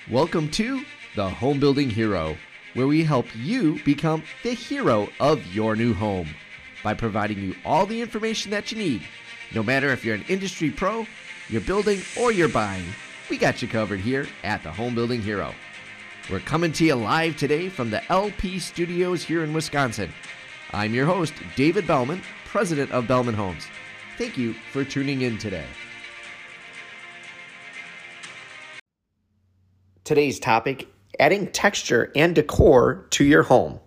Welcome to the Home Building Hero, where we help you become the hero of your new home by providing you all the information that you need. No matter if you're an industry pro, you're building, or you're buying, we got you covered here at the Home Building Hero. We're coming to you live today from the LP Studios here in Wisconsin. I'm your host, David Bellman, president of Bellman Homes. Thank you for tuning in today. Today's topic, adding texture and decor to your home.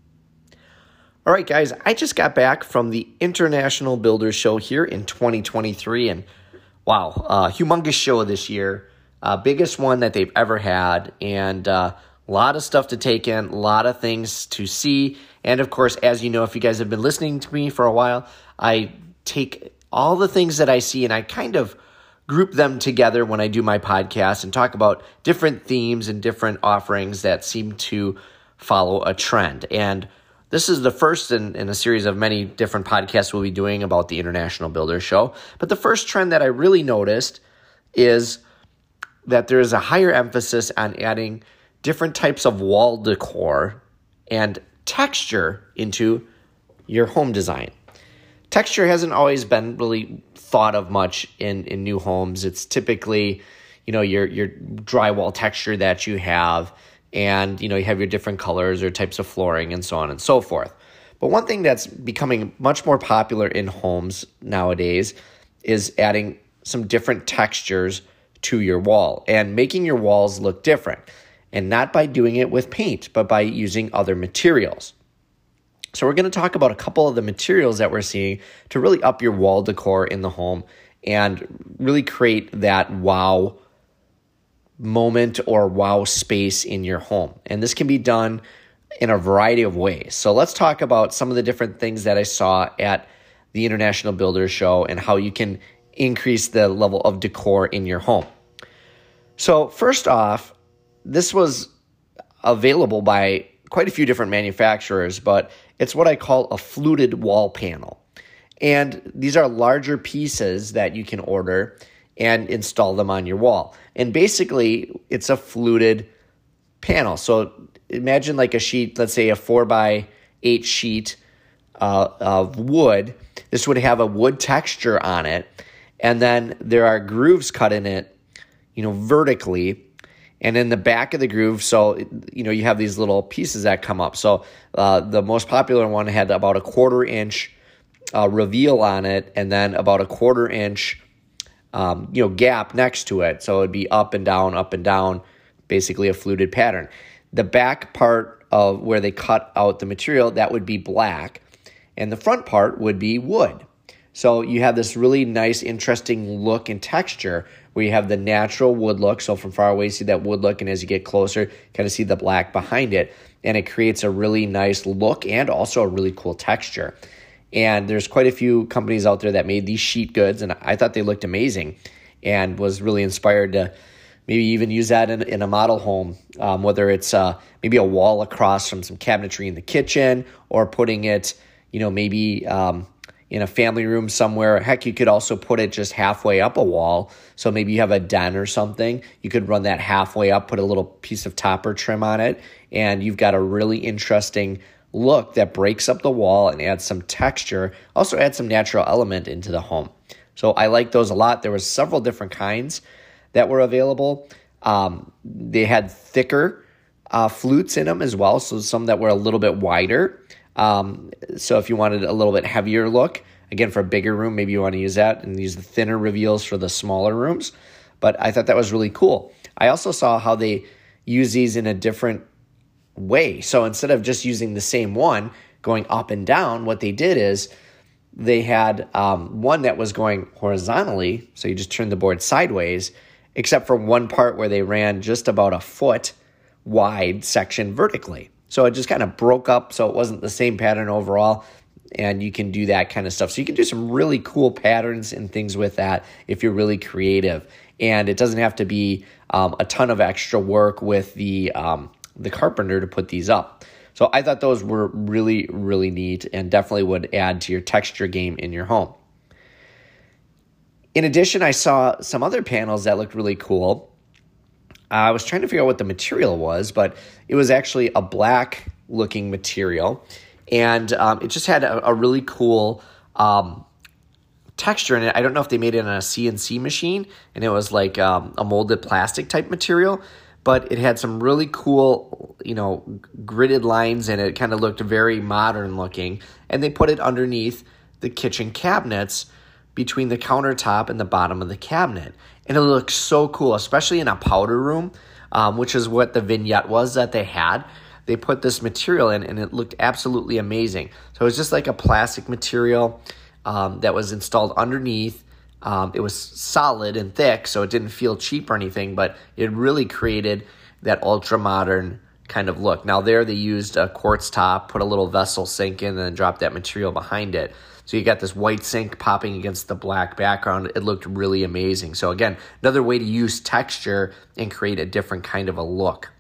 All right, guys, I just got back from the International Builders Show here in 2023, and wow, humongous show this year, biggest one that they've ever had, and a lot of stuff to take in, a lot of things to see, and of course, as you know, if you guys have been listening to me for a while, I take all the things that I see and I kind of group them together when I do my podcast and talk about different themes and different offerings that seem to follow a trend. And this is the first in a series of many different podcasts we'll be doing about the International Builders Show. But the first trend that I really noticed is that there is a higher emphasis on adding different types of wall decor and texture into your home design. Texture hasn't always been really thought of much in new homes. It's typically, your drywall texture that you have, and, you have your different colors or types of flooring and so on and so forth. But one thing that's becoming much more popular in homes nowadays is adding some different textures to your wall and making your walls look different. And not by doing it with paint, but by using other materials. So we're going to talk about a couple of the materials that we're seeing to really up your wall decor in the home and really create that wow moment or wow space in your home. And this can be done in a variety of ways. So let's talk about some of the different things that I saw at the International Builders Show and how you can increase the level of decor in your home. So first off, this was available by quite a few different manufacturers, but it's what I call a fluted wall panel. And these are larger pieces that you can order and install them on your wall. And basically, it's a fluted panel. So imagine like a sheet, let's say a 4x8 sheet of wood. This would have a wood texture on it. And then there are grooves cut in it, vertically. And in the back of the groove, so, you have these little pieces that come up. So the most popular one had about a 1/4 inch reveal on it, and then about a 1/4 inch, gap next to it. So it'd be up and down, basically a fluted pattern. The back part of where they cut out the material, that would be black, and the front part would be wood. So you have this really nice, interesting look and texture where you have the natural wood look. So from far away, you see that wood look, and as you get closer, kind of see the black behind it. And it creates a really nice look and also a really cool texture. And there's quite a few companies out there that made these sheet goods, and I thought they looked amazing and was really inspired to maybe even use that in a model home, whether it's maybe a wall across from some cabinetry in the kitchen or putting it, maybe in a family room somewhere. Heck, you could also put it just halfway up a wall. So maybe you have a den or something. You could run that halfway up, put a little piece of topper trim on it, and you've got a really interesting look that breaks up the wall and adds some texture. Also adds some natural element into the home. So I like those a lot. There was several different kinds that were available. They had thicker flutes in them as well, so some that were a little bit wider. So if you wanted a little bit heavier look, again, for a bigger room, maybe you want to use that and use the thinner reveals for the smaller rooms. But I thought that was really cool. I also saw how they use these in a different way. So instead of just using the same one going up and down, what they did is they had one that was going horizontally. So you just turn the board sideways, except for one part where they ran just about a foot wide section vertically. So it just kind of broke up, so it wasn't the same pattern overall, and you can do that kind of stuff. So you can do some really cool patterns and things with that if you're really creative. And it doesn't have to be a ton of extra work with the carpenter to put these up. So I thought those were really, really neat and definitely would add to your texture game in your home. In addition, I saw some other panels that looked really cool. I was trying to figure out what the material was, but it was actually a black looking material. And it just had a really cool texture in it. I don't know if they made it on a CNC machine and it was like a molded plastic type material, but it had some really cool, gridded lines in it. It kind of looked very modern looking. And they put it underneath the kitchen cabinets between the countertop and the bottom of the cabinet. And it looked so cool, especially in a powder room, which is what the vignette was that they had. They put this material in and it looked absolutely amazing. So it was just like a plastic material that was installed underneath. It was solid and thick, so it didn't feel cheap or anything, but it really created that ultra-modern kind of look. Now there they used a quartz top, put a little vessel sink in, and then dropped that material behind it. So you got this white sink popping against the black background. It looked really amazing. So again, another way to use texture and create a different kind of a look.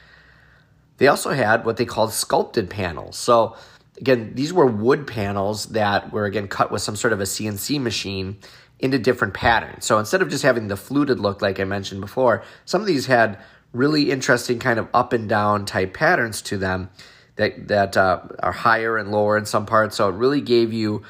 They also had what they called sculpted panels. So again, these were wood panels that were, again, cut with some sort of a CNC machine into different patterns. So instead of just having the fluted look like I mentioned before, some of these had really interesting kind of up and down type patterns to them that are higher and lower in some parts. So it really gave you,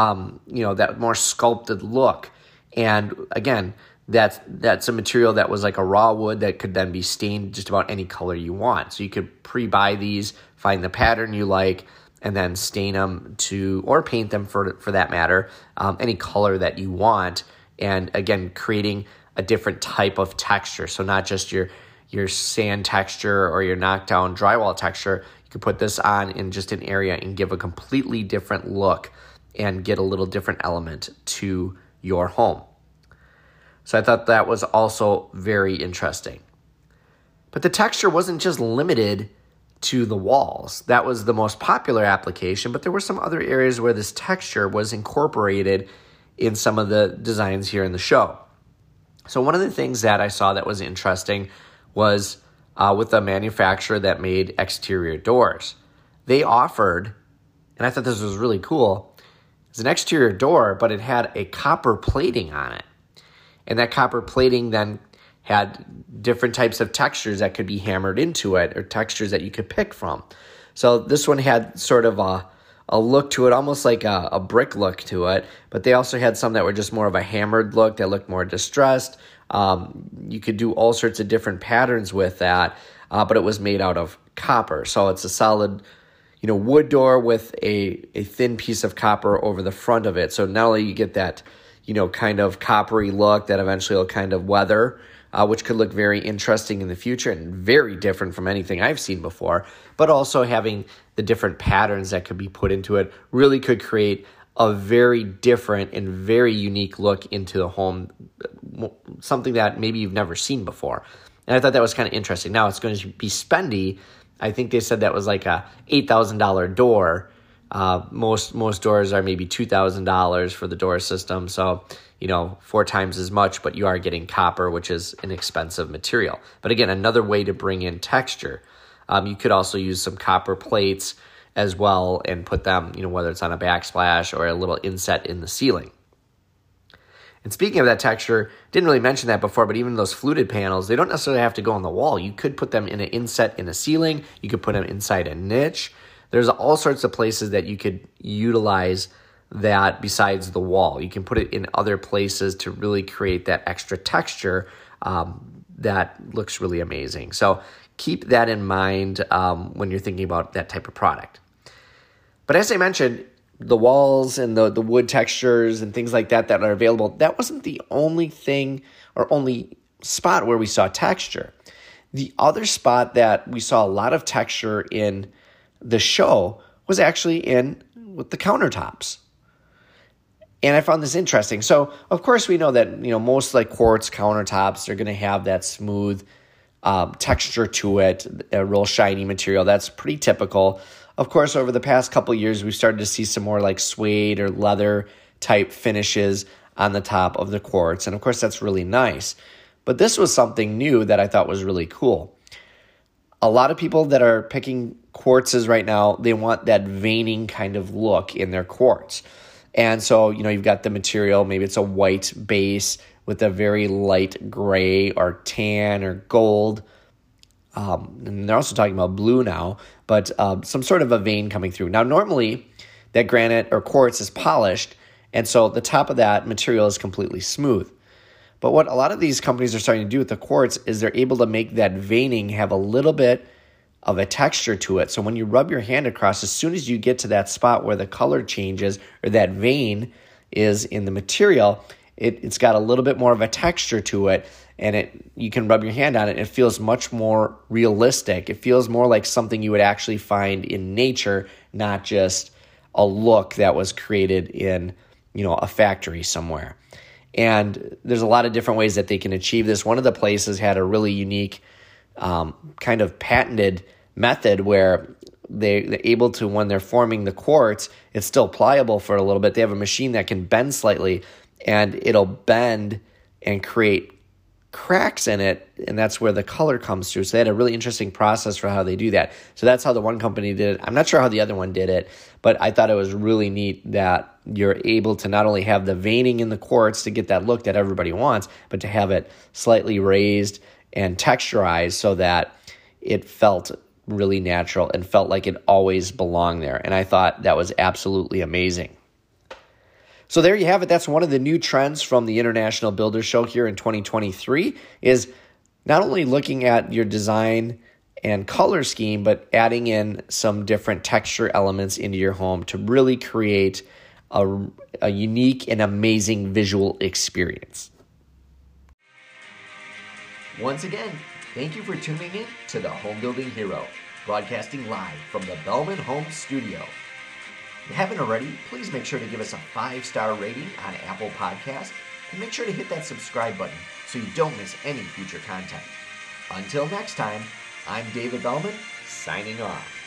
that more sculpted look. And again, that's a material that was like a raw wood that could then be stained just about any color you want. So you could pre-buy these, find the pattern you like, and then stain them or paint them for that matter, any color that you want. And again, creating a different type of texture. So not just your sand texture or your knockdown drywall texture. You could put this on in just an area and give a completely different look and get a little different element to your home. So I thought that was also very interesting. But the texture wasn't just limited to the walls. That was the most popular application, but there were some other areas where this texture was incorporated in some of the designs here in the show. So one of the things that I saw that was interesting was with a manufacturer that made exterior doors. They offered, and I thought this was really cool, it's an exterior door, but it had a copper plating on it. And that copper plating then had different types of textures that could be hammered into it or textures that you could pick from. So this one had sort of a look to it, almost like a brick look to it, but they also had some that were just more of a hammered look that looked more distressed. You could do all sorts of different patterns with that, but it was made out of copper. So it's a solid, wood door with a thin piece of copper over the front of it. So not only you get that, kind of coppery look that eventually will kind of weather, which could look very interesting in the future and very different from anything I've seen before, but also having the different patterns that could be put into it really could create a very different and very unique look into the home, something that maybe you've never seen before. And I thought that was kind of interesting. Now it's going to be spendy. I think they said that was like a $8,000 door. Most doors are maybe $2,000 for the door system. So, 4 times as much, but you are getting copper, which is an expensive material. But again, another way to bring in texture. You could also use some copper plates as well and put them, whether it's on a backsplash or a little inset in the ceiling. And speaking of that texture, didn't really mention that before, but even those fluted panels, they don't necessarily have to go on the wall. You could put them in an inset in a ceiling. You could put them inside a niche. There's all sorts of places that you could utilize that besides the wall. You can put it in other places to really create that extra texture that looks really amazing. So keep that in mind when you're thinking about that type of product. But as I mentioned, the walls and the wood textures and things like that are available, that wasn't the only thing or only spot where we saw texture. The other spot that we saw a lot of texture in the show was actually with the countertops. And I found this interesting. So, of course, we know that, most like quartz countertops are going to have that smooth texture to it, a real shiny material. That's pretty typical. Of course, over the past couple years, we've started to see some more like suede or leather type finishes on the top of the quartz. And of course, that's really nice. But this was something new that I thought was really cool. A lot of people that are picking quartzes right now, they want that veining kind of look in their quartz. And so, you've got the material, maybe it's a white base with a very light gray or tan or gold. And they're also talking about blue now, but some sort of a vein coming through. Now, normally that granite or quartz is polished, and so the top of that material is completely smooth. But what a lot of these companies are starting to do with the quartz is they're able to make that veining have a little bit of a texture to it. So when you rub your hand across, as soon as you get to that spot where the color changes or that vein is in the material, it's got a little bit more of a texture to it, and you can rub your hand on it, and it feels much more realistic. It feels more like something you would actually find in nature, not just a look that was created in, a factory somewhere. And there's a lot of different ways that they can achieve this. One of the places had a really unique kind of patented method where they're able to, when they're forming the quartz, it's still pliable for a little bit. They have a machine that can bend slightly, and it'll bend and create cracks in it, and that's where the color comes through. So they had a really interesting process for how they do that. So that's how the one company did it. I'm not sure how the other one did it, but I thought it was really neat that you're able to not only have the veining in the quartz to get that look that everybody wants, but to have it slightly raised and texturized so that it felt really natural and felt like it always belonged there. And I thought that was absolutely amazing. So there you have it. That's one of the new trends from the International Builders Show here in 2023 is not only looking at your design and color scheme, but adding in some different texture elements into your home to really create a unique and amazing visual experience. Once again, thank you for tuning in to the Home Building Hero, broadcasting live from the Bellman Home Studio. If you haven't already, please make sure to give us a 5-star rating on Apple Podcasts, and make sure to hit that subscribe button so you don't miss any future content. Until next time, I'm David Bellman, signing off.